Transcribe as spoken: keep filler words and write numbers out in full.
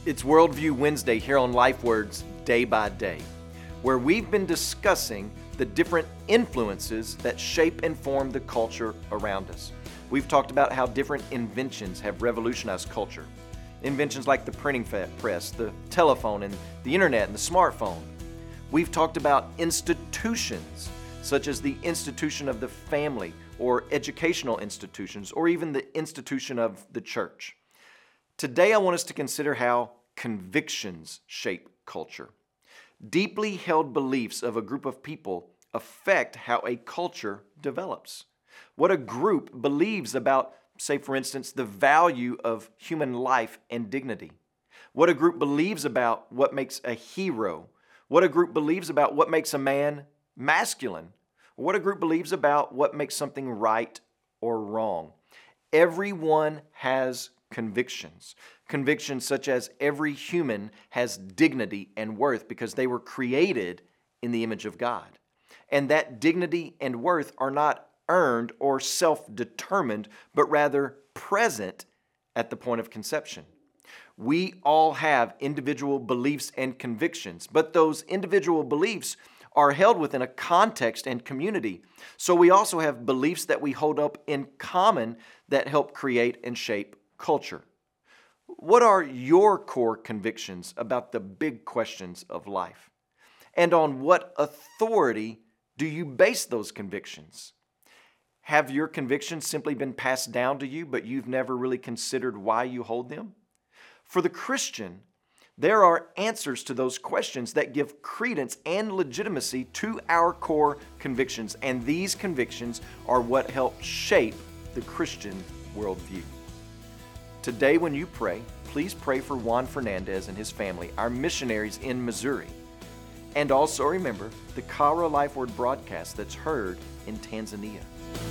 It's Worldview Wednesday here on LifeWords Day by Day, where we've been discussing the different influences that shape and form the culture around us. We've talked about how different inventions have revolutionized culture. Inventions like the printing press, the telephone, and the internet and the smartphone. We've talked about institutions, such as the institution of the family, or educational institutions, or even the institution of the church. Today, I want us to consider how convictions shape culture. Deeply held beliefs of a group of people affect how a culture develops. What a group believes about, say for instance, the value of human life and dignity. What a group believes about what makes a hero. What a group believes about what makes a man masculine. What a group believes about what makes something right or wrong. Everyone has convictions. Convictions such as every human has dignity and worth because they were created in the image of God. And that dignity and worth are not earned or self-determined, but rather present at the point of conception. We all have individual beliefs and convictions, but those individual beliefs are held within a context and community. So we also have beliefs that we hold up in common that help create and shape culture. What are your core convictions about the big questions of life? And on what authority do you base those convictions? Have your convictions simply been passed down to you, but you've never really considered why you hold them? For the Christian, there are answers to those questions that give credence and legitimacy to our core convictions, and these convictions are what help shape the Christian worldview. Today, when you pray, please pray for Juan Fernandez and his family, our missionaries in Missouri. And also remember the Kara Life Word broadcast that's heard in Tanzania.